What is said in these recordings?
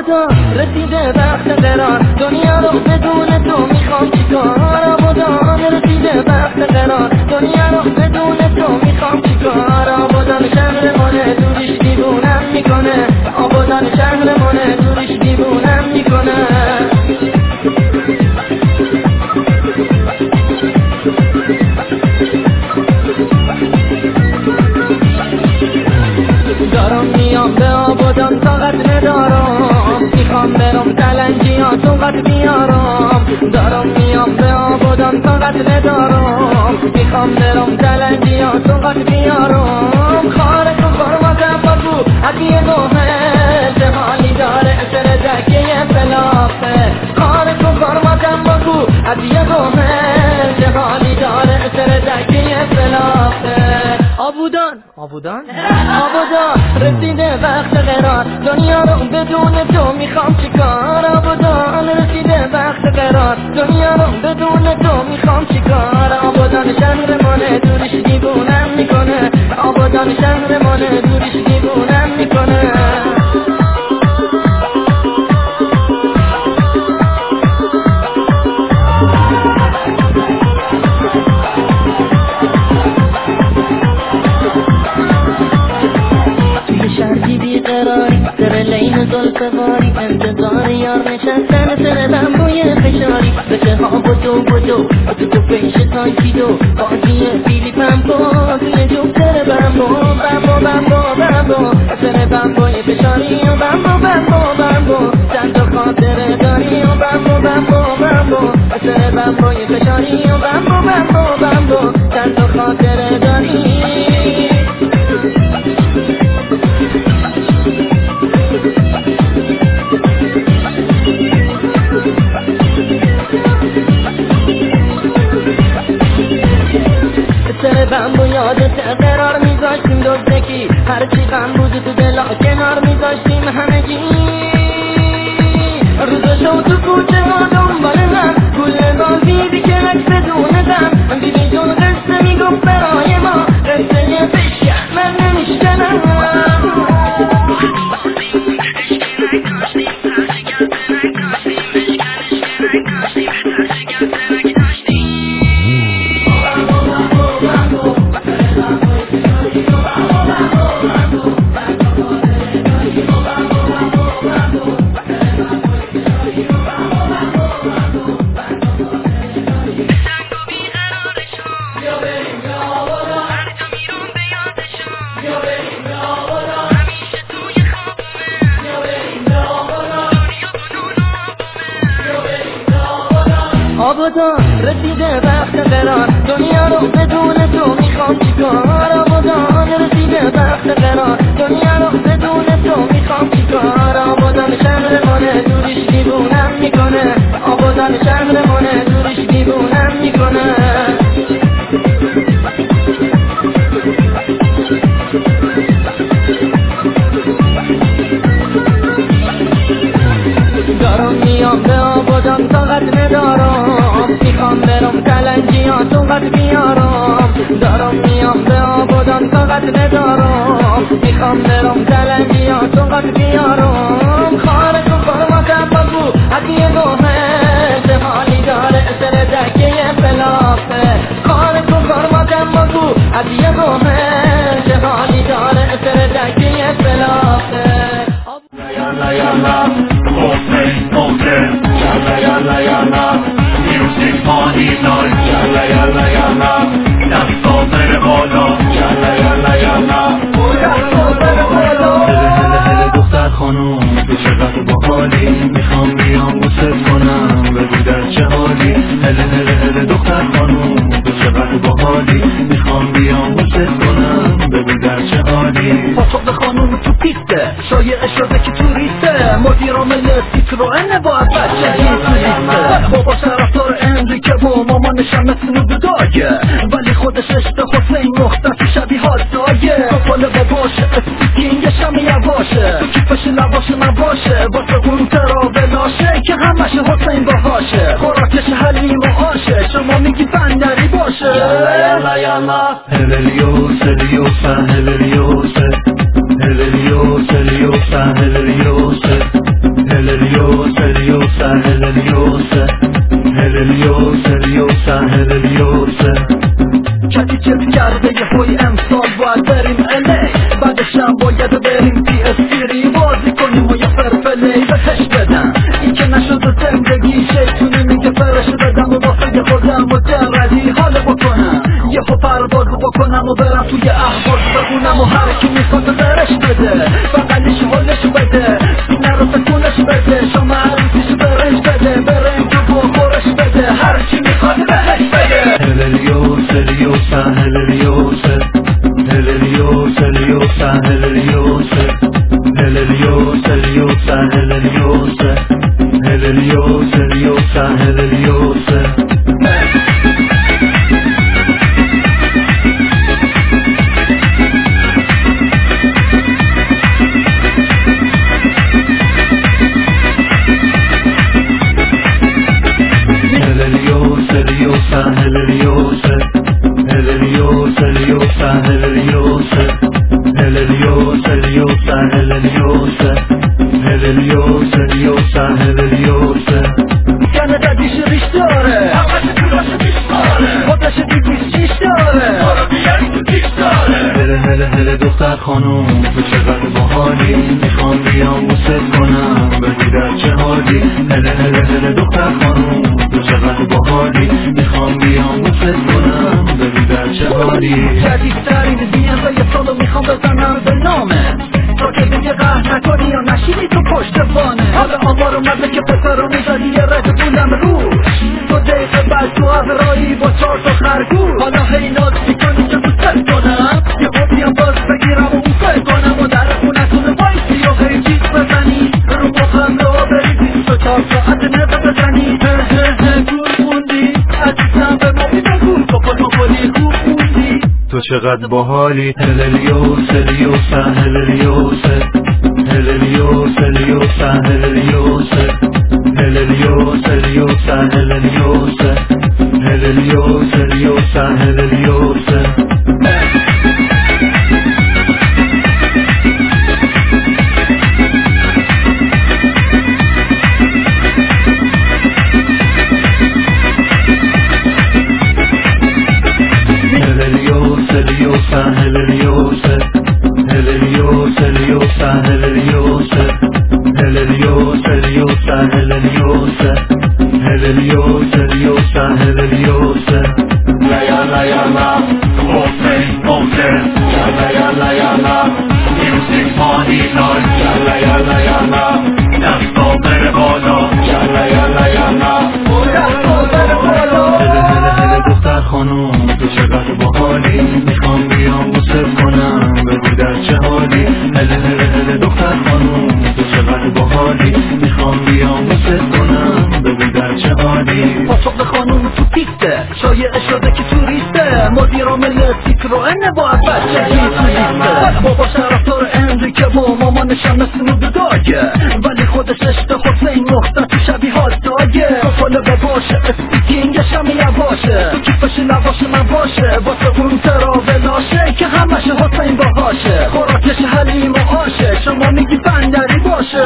آبادان رسیده وقت قرار، دنیا رو بدون تو میخوام چیکار. آبادان رسیده وقت قرار، دنیا رو بدون تو میخوام چیکار. آبادان شهرمونه دوریش دیوونم میکنه، آبادان شهرمونه دوریش دیوونم میکنه. دارم میام به آبادان طاقت ندارم، میخوام برم تلنجیات طاقت بیارم. دارم میام به آبادان طاقت ندارم، میخوام برم تلنجیات طاقت بیارم. خارق و فرماتم بگو عدیه نومه، چه حالی داره اثر دکه فلافه. خارق و فرماتم بگو عدیه نومه، چه حالی داره اثر دکه فلافه. آبادان رسیده وقت قرار، دنیا رو بدون تو میخوام چیکار. آبادان رسیده وقت قرار، دنیا رو بدون تو میخوام چیکار. آبادان شهرمونه دوریش دیوونم میکنه، آبادان شهرمونه دوریش دیوونم میکنه. سر لین زلفقاری انتظار یار نشستن، سر بمبوی فشاری بشه ها بدو تو پیش تانکیدو بازی فیلیپ بمبو توی جوکتر بمبو سر بمبوی فشاری و بمبو چند تا خاطره داری و بمبو سر بمبوی فشاری و بمبو چند تا خاطره داری. بمبو یادت قرار میذاشتیم دوستکی، هرچی غم بود تو دلا کنار میذاشتیم همگی. روزشو تو کوچه ها دنبال هم گل بازیدی که عکس دونه دم. بیبی جون قصه میگفت برای ما، قصه بشه من نمیشکنم. آبادان رسیده وقت قرار، دنیا رو بدون تو میخوام چیکار. آبادان رسیده وقت قرار، دنیا رو بدون تو میخوام چیکار. آبادان شهرمونه دوریش دیوونم میکنه، آبادان شهرمونه دوریش دیوونم میکنه. دارم میام به آبادان طاقت ندارم، میخوام برم تلنجیات طاقت بیارم. دارم میام به آبادان طاقت ندارم، میخوام برم تلنجیات طاقت بیارم. خارق و فرماتم بگو عدیه نومه، چه حالی داره اثر دکه فلافه. خارق و فرماتم بگو عدیه نومه، چه حالی داره اثر دکه فلافه. Music party night, yalla yalla yalla. دستا بره بالا، یلا یلا یلا. دستا بره بالا. هله دختر خانوم تو چقدر باحالی، میخوام بیام بوست کنم بگو در چه حالی. هله دختر خانوم تو چقدر باحالی، میخوام بیام بوست کنم بگو در چه حالی. پاسخ خانوم تو پیسته، شایعه شده که توریسته، مدیر عامل سیتروئن با بچگی توریسته. بابا طرفدار امریکه و مامانشم مثل نوداگه، ولی خودش عشق حسین مختص شبیه هالسایه. کپال باباشه اسپیکینگش هم یواشه، تو کیفش لباش نباشه، واسه اون تراولاشه که همش حسین باهاشه. خوراکش حلیم و آشه، شما میگی بندری باشه. یلا یلا هلیوسه هلیوسه هلیوسه هلیوسه هلیوسه هلیوسه کتی چت کرده یه هوی امسال باید بریم الی بعدشم باید بریم پی اسپیری بازی کنیم و یه فرفلی بهش بدم این که نشد زندگی شیطونه میگه فرش بدم و واسه خودم مجردی حال بکنم یه خو پرواز بکنم و برم توی احواز بخونم و هر کی میخواد درش بده بقلیش حالش بده سینه رو سکونش بده شما عروسیش برش بده برنج و بخورش بده هر کی میخواد بهش بده کانادا دیش ریش داره همش توراش بیشتاره خودش دیگیش چیش داره برو بیاری تو دیش داره هله دختر خانوم تو چقدر باحالی میخوام بیام بوست کنم بگی در چه حالی هله دختر خانوم تو چقدر باحالی میخوام بیام بوست کنم بگی در چه حالی جدیدترین بیان یه سالو میخوام بزنم به نامه تا که دیگه قهر نکنی یا نشینی تو پشت بانه حالا آمار اومده که پسرو میزدی یه رد بولم روش تو دقیقه بعد تو اغرایی با 4 تا خرگوش حالا هی ناز میکنی که بوست کنم یه بیام باز بگیرم و بوست کنم و در خونتون بایستی و هی جیت بزنی رو مخم رو بری 24 ساعت نزد بزنی گول خوندی عزیزم به ما بگو کپل خوب خوندی تو چقدر باحالی خانوم تو چقدر باحالی میخوام بیام بوست کنم بگو در چه حالی هله دختر خانوم تو چقدر باحالی میخوام بیام بوست کنم بگو در چه حالی پاسخ خانوم تو پیسته شایع شده که توریسته مدیر عامل سیتروئن باید بچگی تو لیسته بابا طرفدار امریکا و مامانش هم مثل نوداگه ولی خودش عشق حسین مختار شبیه هالتاگه کفاله باباشه اسپیکینگش هم یواشه تو کیفش لباش من باشه واسه اون تراولاشه که همش حسین باهاشه خوراکش حلیم و آشه شما میگی بندری باشه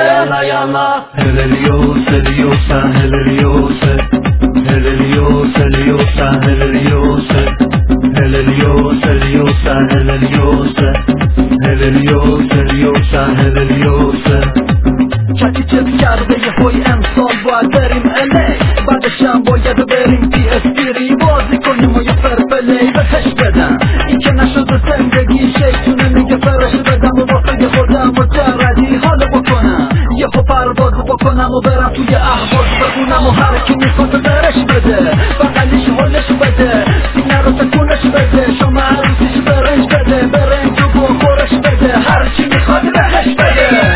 کتی چت کرده یه هوی امسال باید بریم الی بعدشم باید بریم پی اسپیری بازی کنیم و یه فرفلی بهش بدم این که نشد زندگی شیطونه میگه فرش بدم و واسه خودم مجردی حال بکنم یه خو پرواز بکنم و برم توی احواز بخونم و هر کی میخواد درش بده بقلیش حالش بده سینه رو سکونش بده شما عروسیش برنج بده برنج و بخورش بده هر کی میخواد بهش بده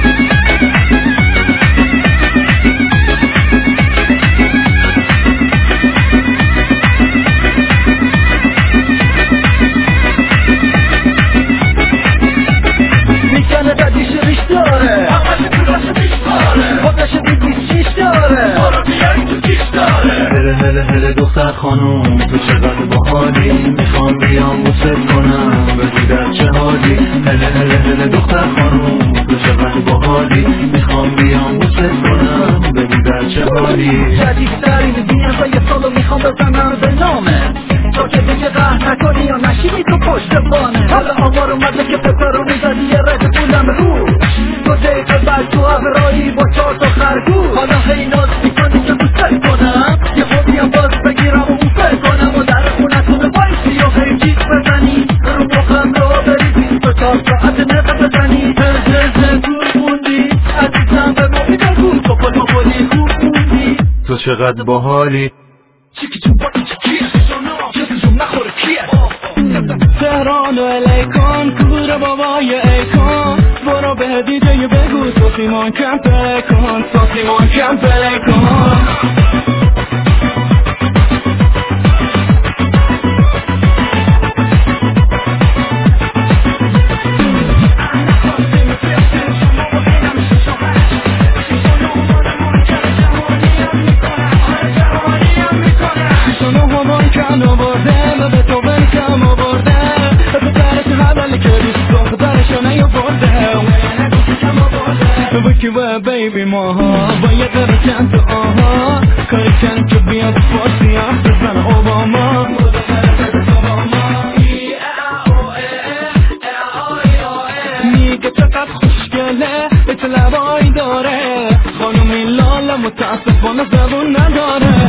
کانادا دیش ریش داره همش توراش بیشتاره خودش دیگیش چیش داره برو بیاری تو دیش داره هله دختر خانوم تو چقدر باحالی میخوام بیام بوست کنم بگی در چه حالی هله دختر خانوم تو چقدر باحالی میخوام بیام بوست کنم بگی در چه باحالی جدیدترین BMW سالو میخوام بزنم به نامه تا که دیگه قهر نکنی یا نشینی تو پشت بانه حالا آمار اومده که پسرو میزدی یه رد پولم رو 2 دقیقه بعد تو افرایی با 4 تا خرگوش حالا هی ناز میکنی که بوست کنم یه خوبیم باز بگیرم و اوفر کنم و در خونتون بایستی و هی جیت بزنی رو مخم رو بری 24 ساعت نقه بزنی زلزل دور موندی عزیزم به موقعی بگو کپل مپلی خوب موندی تو چقدر باحالی تهران و الیکان کور بابای ایکان برو به دیجه بگو ساسیمان کم پلی کن ساسیمان کم پلی کن بیبی ماها با یه قره چند تا آها کاری کنیم که بیاد فارسی هم بزن اوباما میگه چقدر خوشگله به لبایی داره خانومی لاله متاسفانه زبون نداره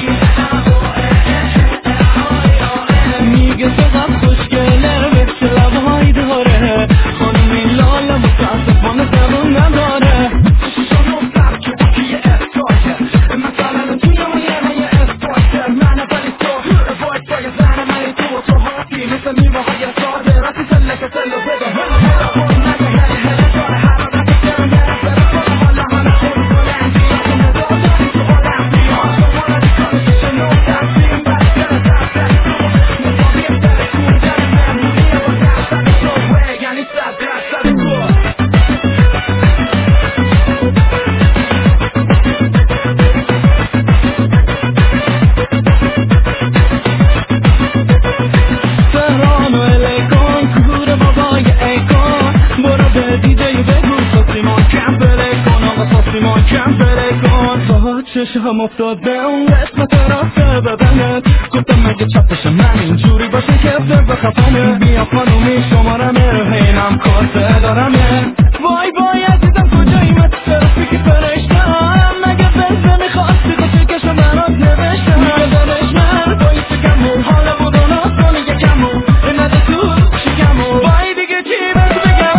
میگه چقدر خوشگله به لبایی داره خانومی لاله متاسفانه زبون نداره چشم افتاد به اون قسمت راسته ببنت گفتم مگه چپش من اینجوری باشه که به خفانه بیا خانومی شمارمه هینم کاسه دارمه وای وای عزیزم کجایی مثل سرفی که فرشتم مگه بزه میخواستی تو چکشو برات نوشتم میگه دارش من بایی چکمو حالا بودو ناز کنی یکمو نده تو شکمو وای دیگه چی بس بگم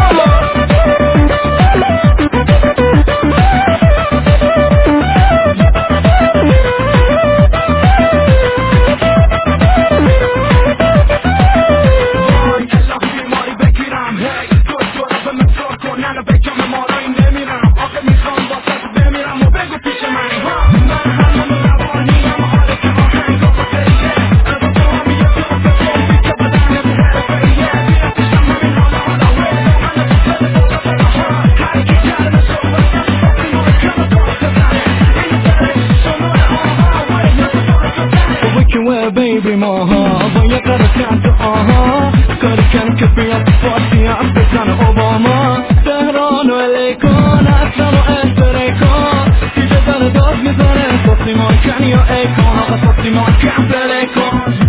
بیبی ماها با یه قره چند آها کاری کن که بیاد فارسی هم بزن اوباما تهران و الیکان اصلا و استریکان دیگه داره داد میزنه ساسیمان کن یا ایکان آقا ساسیمان کن پلیکان